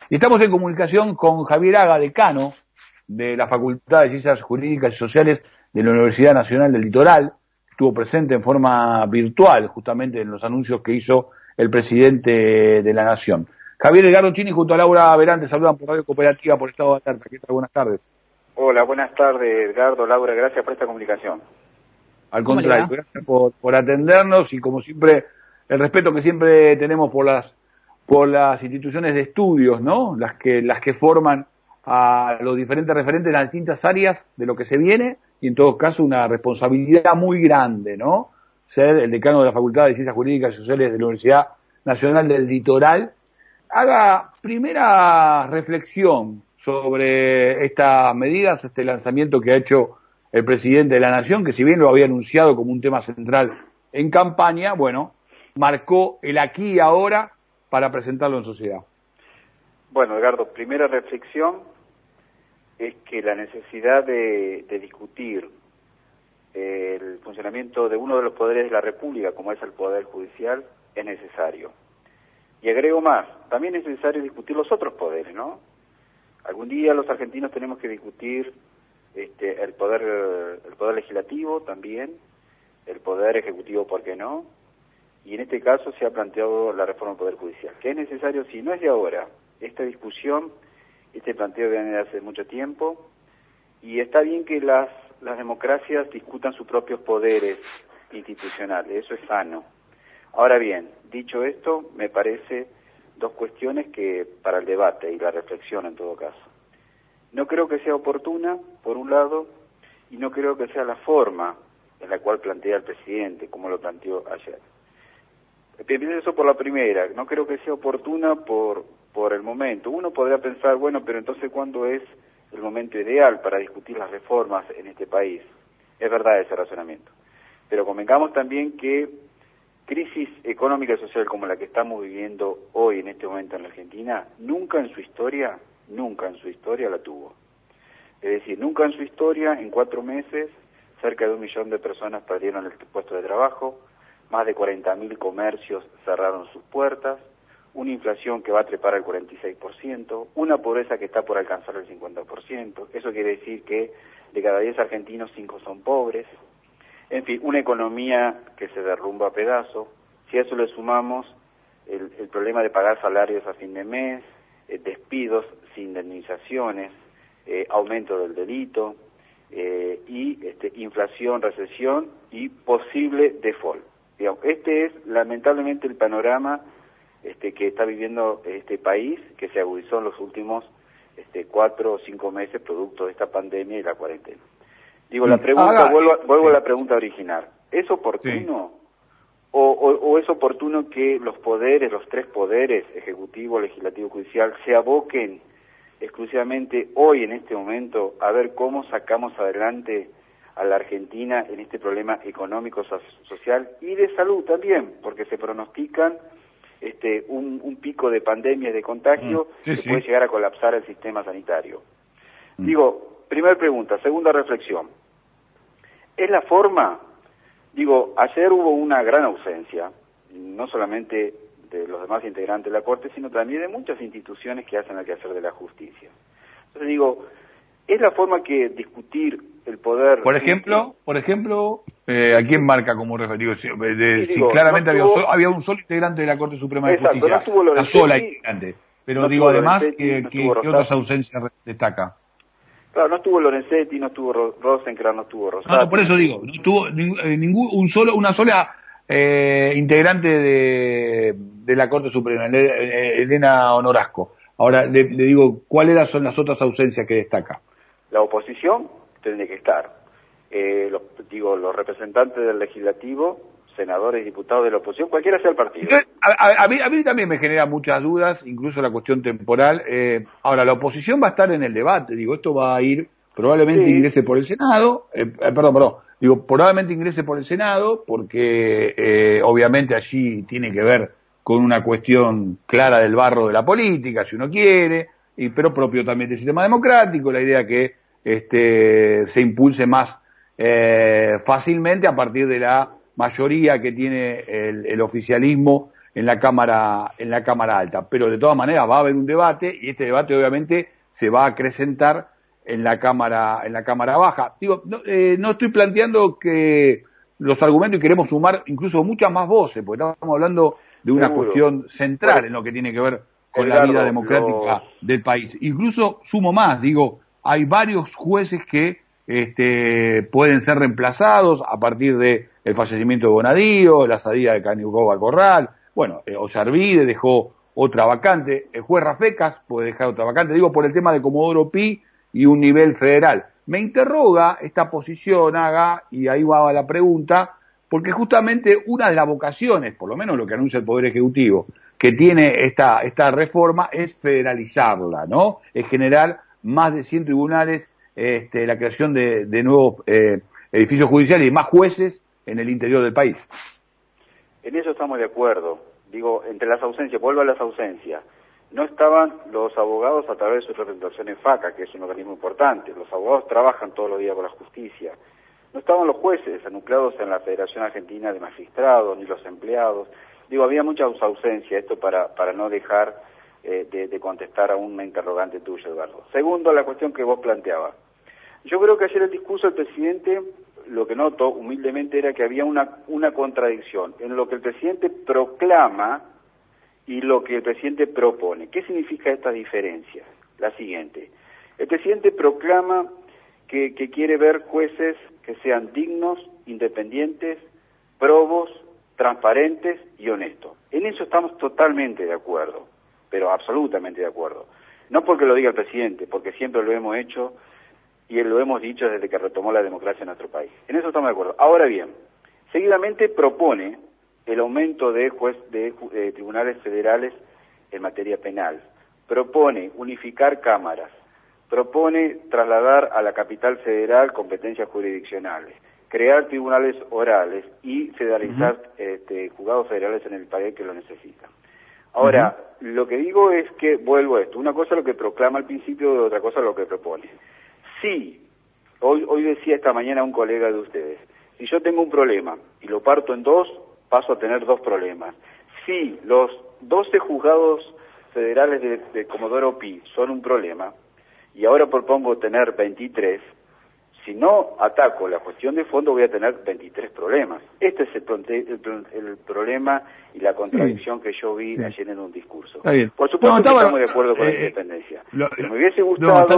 Y estamos en comunicación con Javier Haga, decano de la Facultad de Ciencias Jurídicas y Sociales de la Universidad Nacional del Litoral. Estuvo presente en forma virtual, justamente en los anuncios que hizo el presidente de la Nación. Javier Edgardo Chini junto a Laura Verán te saludan por Radio Cooperativa por Estado de Alerta. ¿Qué tal? Buenas tardes. Hola, buenas tardes, Edgardo, Laura, gracias por esta comunicación. Al contrario, gracias por atendernos y como siempre, el respeto que siempre tenemos por las instituciones de estudios, ¿no? Las que forman a los diferentes referentes en las distintas áreas de lo que se viene y en todo caso una responsabilidad muy grande, ¿no? Ser el decano de la Facultad de Ciencias Jurídicas y Sociales de la Universidad Nacional del Litoral. Haga primera reflexión sobre estas medidas, este lanzamiento que ha hecho el presidente de la Nación, que si bien lo había anunciado como un tema central en campaña, bueno, marcó el aquí y ahora para presentarlo en sociedad. Bueno, Edgardo, primera reflexión es que la necesidad de discutir el funcionamiento de uno de los poderes de la República, como es el Poder Judicial, es necesario. Y agrego más, también es necesario discutir los otros poderes, ¿no? Algún día los argentinos tenemos que discutir el poder legislativo también, el poder ejecutivo, ¿por qué no? Y en este caso se ha planteado la reforma del Poder Judicial, que es necesario, si no es de ahora, esta discusión, este planteo viene de hace mucho tiempo, y está bien que las democracias discutan sus propios poderes institucionales, eso es sano. Ahora bien, dicho esto, me parece dos cuestiones que para el debate y la reflexión en todo caso. No creo que sea oportuna, por un lado, y no creo que sea la forma en la cual plantea el presidente, como lo planteó ayer. Empiezo eso por la primera, no creo que sea oportuna por el momento. Uno podría pensar, bueno, pero entonces ¿cuándo es el momento ideal para discutir las reformas en este país? Es verdad ese razonamiento. Pero convengamos también que crisis económica y social como la que estamos viviendo hoy en este momento en la Argentina, nunca en su historia la tuvo. Es decir, nunca en su historia, en 4 meses, cerca de 1 millón de personas perdieron el puesto de trabajo, más de 40.000 comercios cerraron sus puertas, una inflación que va a trepar al 46%, una pobreza que está por alcanzar el 50%, eso quiere decir que de cada 10 argentinos 5 son pobres, en fin, una economía que se derrumba a pedazos. Si a eso le sumamos el problema de pagar salarios a fin de mes, despidos sin indemnizaciones, aumento del delito, y inflación, recesión y posible default. Digamos, este es lamentablemente el panorama que está viviendo este país, que se agudizó en los últimos 4 o 5 meses producto de esta pandemia y la cuarentena. Digo, la pregunta, vuelvo a la pregunta original. ¿Es oportuno o es oportuno que los poderes, los 3 poderes, ejecutivo, legislativo, judicial, se aboquen exclusivamente hoy, en este momento, a ver cómo sacamos adelante a la Argentina en este problema económico, social y de salud también, porque se pronostican un pico de pandemia y de contagio que puede llegar a colapsar el sistema sanitario. Digo, primera pregunta. Segunda reflexión. ¿Es la forma? Digo, ayer hubo una gran ausencia, no solamente de los demás integrantes de la Corte, sino también de muchas instituciones que hacen el quehacer de la justicia. Entonces digo, ¿es la forma que discutir el poder? Por ejemplo, ¿a quién marca como referido? Si claramente no había un solo integrante de la Corte Suprema de Justicia, no estuvo Lorenzetti, una sola integrante. Pero no digo además, ¿qué otras ausencias destaca? Claro, no estuvo Lorenzetti, no estuvo Rosencrantz, no estuvo Rosati. No, por eso digo, no estuvo una sola integrante de la Corte Suprema, Elena Honorasco. Ahora le digo, ¿cuáles son las otras ausencias que destaca? La oposición tiene que estar. Los representantes del legislativo, senadores, diputados de la oposición, cualquiera sea el partido. Entonces, a mí también me genera muchas dudas, incluso la cuestión temporal. Ahora, la oposición va a estar en el debate, esto va a ir, probablemente ingrese por el Senado, probablemente ingrese por el Senado, porque obviamente allí tiene que ver con una cuestión clara del barro de la política, si uno quiere, pero propio también del sistema democrático, la idea que se impulse más fácilmente a partir de la mayoría que tiene el oficialismo en la Cámara Alta. Pero de todas maneras va a haber un debate, y este debate obviamente se va a acrecentar en la Cámara Baja. Digo, no estoy planteando que los argumentos, y queremos sumar incluso muchas más voces, porque estamos hablando de una cuestión central en lo que tiene que ver con la vida democrática del país. Incluso sumo más, digo, hay varios jueces que pueden ser reemplazados a partir de el fallecimiento de Bonadío, la salida de Caniucova Corral, bueno, Ollarvide dejó otra vacante, el juez Rafecas puede dejar otra vacante, digo, por el tema de Comodoro Pi y un nivel federal. Me interroga esta posición, Aga, y ahí va la pregunta, porque justamente una de las vocaciones, por lo menos lo que anuncia el Poder Ejecutivo, que tiene esta reforma es federalizarla, ¿no? Es generar más de 100 tribunales, la creación de nuevos edificios judiciales y más jueces en el interior del país. En eso estamos de acuerdo. Digo, entre las ausencias, vuelvo a las ausencias. No estaban los abogados a través de su representación en FACA, que es un organismo importante. Los abogados trabajan todos los días con la justicia. No estaban los jueces anucleados en la Federación Argentina de Magistrados, ni los empleados. Digo, había muchas ausencias, esto para no dejar de contestar a una interrogante tuya, Eduardo. Segundo, la cuestión que vos planteabas. Yo creo que ayer el discurso del presidente, lo que noto humildemente era que había una contradicción en lo que el presidente proclama y lo que el presidente propone. ¿Qué significa esta diferencia? La siguiente. El presidente proclama que quiere ver jueces que sean dignos, independientes, probos, transparentes y honestos. En eso estamos totalmente de acuerdo, pero absolutamente de acuerdo. No porque lo diga el presidente, porque siempre lo hemos hecho y lo hemos dicho desde que retomó la democracia en nuestro país. En eso estamos de acuerdo. Ahora bien, seguidamente propone el aumento de tribunales federales en materia penal, propone unificar cámaras, propone trasladar a la capital federal competencias jurisdiccionales, crear tribunales orales y federalizar juzgados federales en el país que lo necesitan. Ahora, lo que digo es que, vuelvo a esto, una cosa es lo que proclama al principio y otra cosa es lo que propone. Sí, hoy decía esta mañana un colega de ustedes, si yo tengo un problema y lo parto en dos, paso a tener dos problemas. Si los 12 juzgados federales de Comodoro Pi son un problema, y ahora propongo tener 23, si no ataco la cuestión de fondo voy a tener 23 problemas. Este es el problema y la contradicción que yo vi ayer en un discurso. Por supuesto que estamos de acuerdo con la independencia, pero me hubiese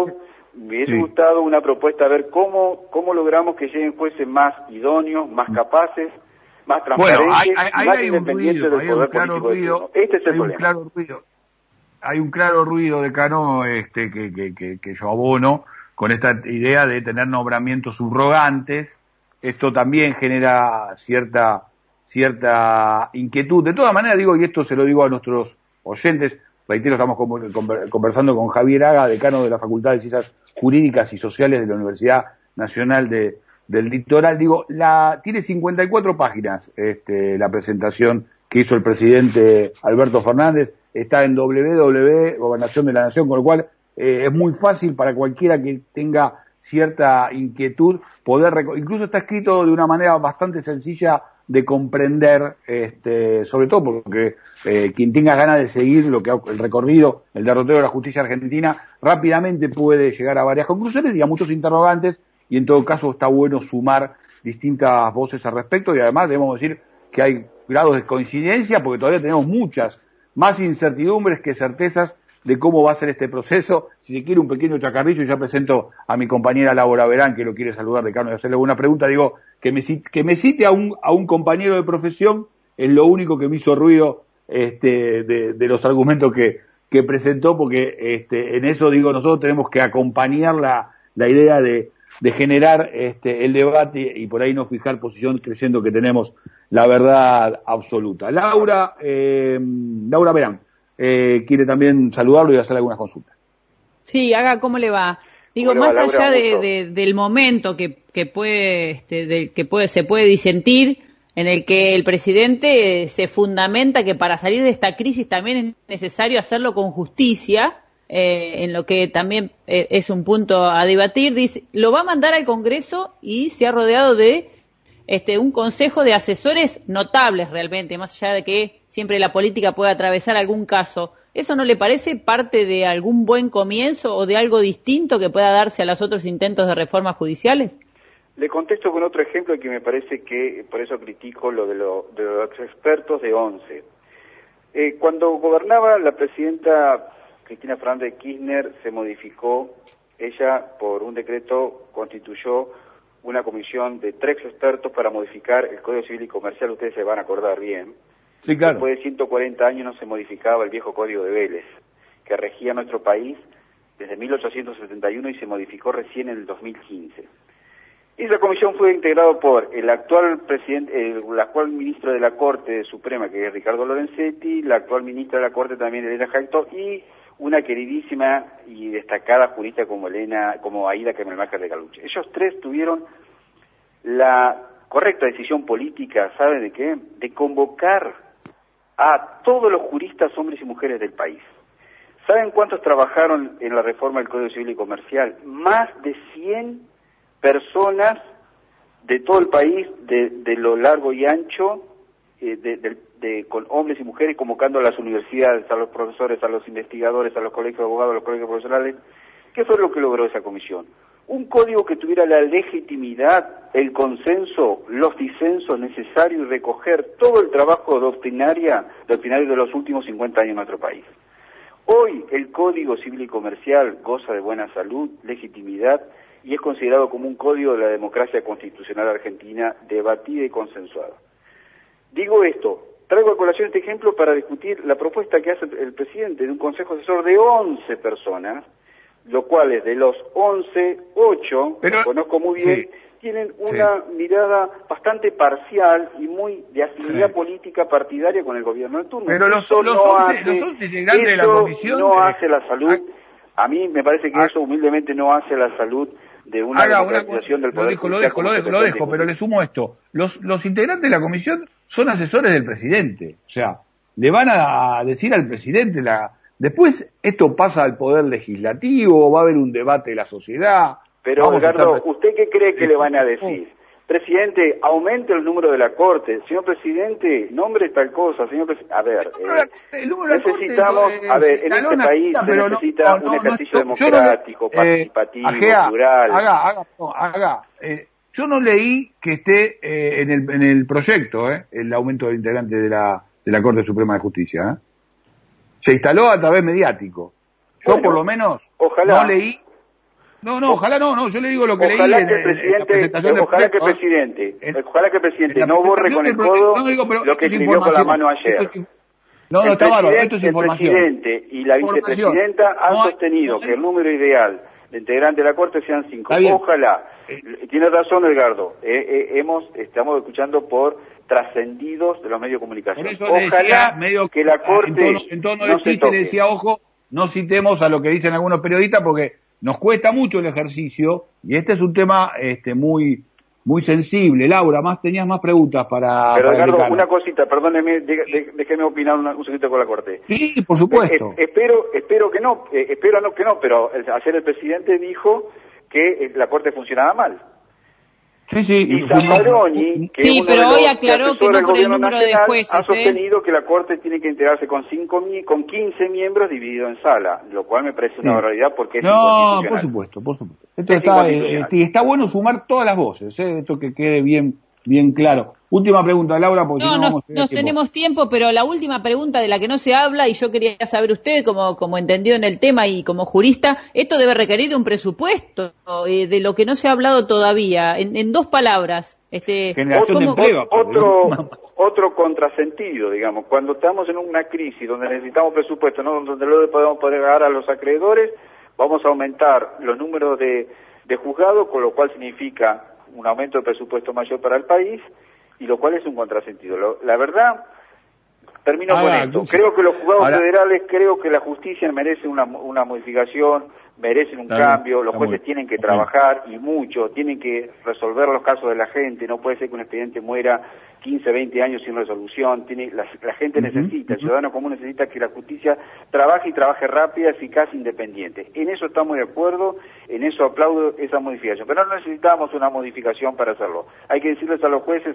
gustado una propuesta a ver cómo logramos que lleguen jueces más idóneos, más capaces, más transparentes, más independientes del poder político de turno. Este es el problema. Hay un claro ruido, decano, que yo abono con esta idea de tener nombramientos subrogantes. Esto también genera cierta inquietud. De todas maneras, digo, y esto se lo digo a nuestros oyentes, reitero, estamos conversando con Javier Aga, decano de la Facultad de Ciencias Jurídicas y Sociales de la Universidad Nacional del Litoral. Digo, tiene 54 páginas la presentación que hizo el presidente Alberto Fernández, está en Gobernación de la Nación, con lo cual es muy fácil para cualquiera que tenga cierta inquietud poder, incluso está escrito de una manera bastante sencilla de comprender, sobre todo porque quien tenga ganas de seguir el recorrido, el derrotero de la justicia argentina, rápidamente puede llegar a varias conclusiones y a muchos interrogantes, y en todo caso está bueno sumar distintas voces al respecto, y además debemos decir que hay grados de coincidencia porque todavía tenemos muchas más incertidumbres que certezas de cómo va a ser este proceso. Si se quiere un pequeño chacarrillo, ya presento a mi compañera Laura Verán, que lo quiere saludar, decano, y hacerle una pregunta. Digo, que me cite a un compañero de profesión es lo único que me hizo ruido de los argumentos que presentó, porque en eso, digo, nosotros tenemos que acompañar la idea de generar el debate y por ahí no fijar posición, creyendo que tenemos la verdad absoluta. Laura Verán quiere también saludarlo y hacerle algunas consultas. Sí, Aga, ¿cómo le va? Digo, más allá del momento que se puede disentir, en el que el presidente se fundamenta que para salir de esta crisis también es necesario hacerlo con justicia, en lo que también es un punto a debatir, dice, lo va a mandar al Congreso y se ha rodeado de un consejo de asesores notables realmente, más allá de que siempre la política puede atravesar algún caso. ¿Eso no le parece parte de algún buen comienzo o de algo distinto que pueda darse a los otros intentos de reformas judiciales? Le contesto con otro ejemplo que me parece que, por eso critico lo de los expertos de ONCE. Cuando gobernaba la presidenta Cristina Fernández de Kirchner, se modificó, ella por un decreto constituyó una comisión de 3 expertos para modificar el Código Civil y Comercial, ustedes se van a acordar bien. Sí, claro. Después de 140 años no se modificaba el viejo Código de Vélez, que regía nuestro país desde 1871 y se modificó recién en el 2015. Esa comisión fue integrada por el actual presidente, el actual ministro de la Corte Suprema, que es Ricardo Lorenzetti, la actual ministra de la Corte también, Elena Jaito, y una queridísima y destacada jurista como Aida Kemelmacher de Galuche. Ellos 3 tuvieron la correcta decisión política, ¿saben de qué? De convocar a todos los juristas, hombres y mujeres del país. ¿Saben cuántos trabajaron en la reforma del Código Civil y Comercial? Más de 100 personas de todo el país, de lo largo y ancho, con hombres y mujeres, convocando a las universidades, a los profesores, a los investigadores, a los colegios de abogados, a los colegios profesionales. ¿Qué fue lo que logró esa comisión? Un código que tuviera la legitimidad, el consenso, los disensos necesarios y recoger todo el trabajo doctrinario de los últimos 50 años en nuestro país. Hoy el Código Civil y Comercial goza de buena salud, legitimidad, y es considerado como un código de la democracia constitucional argentina debatida y consensuada. Digo esto, traigo a colación este ejemplo para discutir la propuesta que hace el presidente de un consejo asesor de 11 personas, lo cual es de los 11, 8, lo conozco muy bien, sí, tienen una mirada bastante parcial y muy de afinidad política partidaria con el gobierno de turno. Pero los 11 integrantes de la comisión no hace la salud. A mí me parece que eso humildemente no hace la salud de una democratización del poder. Lo dejo, pero le sumo esto. Los integrantes de la comisión son asesores del presidente. O sea, le van a decir al presidente después esto pasa al poder legislativo, va a haber un debate de la sociedad. Pero, Ricardo, ¿usted qué cree que le van a decir? Presidente, aumente el número de la Corte. Señor Presidente, nombre tal cosa. Señor a ver, necesitamos, en este país se necesita un ejercicio democrático, participativo, plural. Yo no leí que esté en el proyecto el aumento del integrante de la Corte Suprema de Justicia. Se instaló a través mediático. Yo por lo menos ojalá. No leí. Ojalá no, yo le digo lo que leí en la presentación del ojalá que el presidente no borre con el codo lo que escribió con la mano ayer. Está bárbaro, esto es información. El presidente y la vicepresidenta han sostenido que el número ideal de integrantes de la Corte sean 5. Ojalá. Tiene razón, Edgardo. Estamos escuchando por trascendidos de los medios de comunicación. Por eso ojalá que la Corte en tono de chiste le decía, ojo, no citemos a lo que dicen algunos periodistas porque nos cuesta mucho el ejercicio y este es un tema muy muy sensible. Laura, tenías más preguntas para... Pero Edgardo, una cosita, perdóneme, déjeme opinar un segundito con la Corte. Sí, por supuesto. Espero que no, pero ayer el presidente dijo que la Corte funcionaba mal. Sí. Y Zaffaroni, que sí, pero hoy aclaró que no por el número de jueces, ha sostenido que la Corte tiene que integrarse con 15 miembros dividido en sala, lo cual me parece una barbaridad porque es inconstitucional. Por supuesto. Esto está bueno sumar todas las voces, esto que quede bien claro. Última pregunta, Laura, porque nos tenemos tiempo, pero la última pregunta de la que no se habla, y yo quería saber usted, como entendido en el tema y como jurista, esto debe requerir de un presupuesto, de lo que no se ha hablado todavía, en 2 palabras. Generación de empleo. Otro contrasentido, digamos, cuando estamos en una crisis donde necesitamos presupuesto, ¿no? Donde luego podemos pagar a los acreedores, vamos a aumentar los números de juzgados, con lo cual significa un aumento de presupuesto mayor para el país, y lo cual es un contrasentido. La verdad, termino con esto. Creo que los juzgados federales, creo que la justicia merece una modificación, merecen un cambio, los jueces tienen que trabajar, y mucho, tienen que resolver los casos de la gente, no puede ser que un expediente muera 15, 20 años sin resolución, la gente necesita, el ciudadano común necesita que la justicia trabaje y trabaje rápida, eficaz, independiente. En eso estamos de acuerdo, en eso aplaudo esa modificación, pero no necesitamos una modificación para hacerlo. Hay que decirles a los jueces,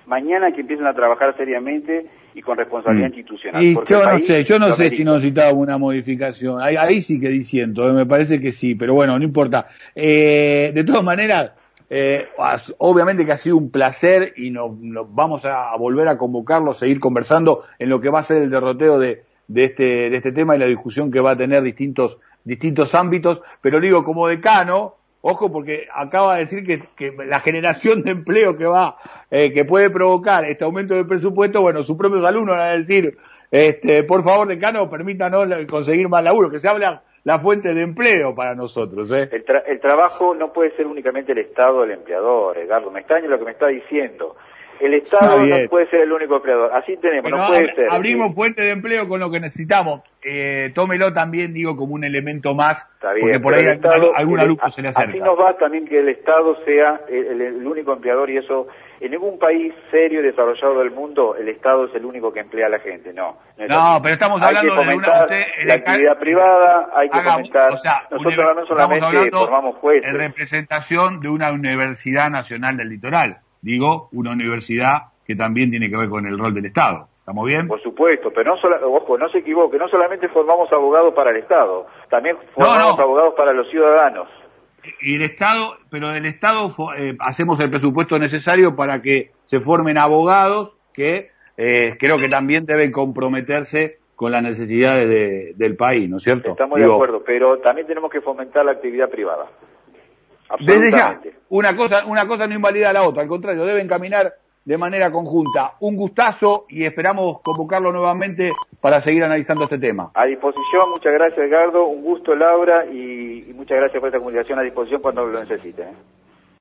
mañana que empiecen a trabajar seriamente y con responsabilidad institucional. Y yo no sé si necesitaba una modificación. Ahí sí que disiento, me parece que sí, pero bueno, no importa. De todas maneras, obviamente que ha sido un placer y nos vamos a volver a convocarlo, seguir conversando en lo que va a ser el derroteo de este tema y la discusión que va a tener distintos ámbitos, pero digo, como decano, ojo, porque acaba de decir que la generación de empleo que puede provocar este aumento de presupuesto, bueno, sus propios alumnos van a decir, por favor, decano, permítanos conseguir más laburo, que se habla la fuente de empleo para nosotros. El trabajo no puede ser únicamente el Estado el empleador, Edgardo, me extraña lo que me está diciendo. El Estado no puede ser el único empleador, así tenemos, pero no puede ser. Abrimos fuente de empleo con lo que necesitamos. Tómelo también, digo, como un elemento más, está bien, porque por ahí algún alumno se le acerca. Así nos va también que el Estado sea el único empleador, y eso, en ningún país serio y desarrollado del mundo, el Estado es el único que emplea a la gente, no. No, pero estamos hablando de la actividad privada, hay que fomentar. O sea, nosotros no solamente formamos jueces. En representación de una Universidad Nacional del Litoral. Digo, una universidad que también tiene que ver con el rol del Estado. ¿Estamos bien? Por supuesto, pero ojo, no se equivoque, no solamente formamos abogados para el Estado, también formamos abogados para los ciudadanos. Y el Estado, pero del Estado hacemos el presupuesto necesario para que se formen abogados que creo que también deben comprometerse con las necesidades del país, ¿no es cierto? Estamos de acuerdo, pero también tenemos que fomentar la actividad privada. Desde ya, una cosa no invalida a la otra, al contrario, deben caminar de manera conjunta. Un gustazo y esperamos convocarlo nuevamente para seguir analizando este tema. A disposición, muchas gracias Edgardo, un gusto Laura y muchas gracias por esta comunicación, a disposición cuando lo necesite.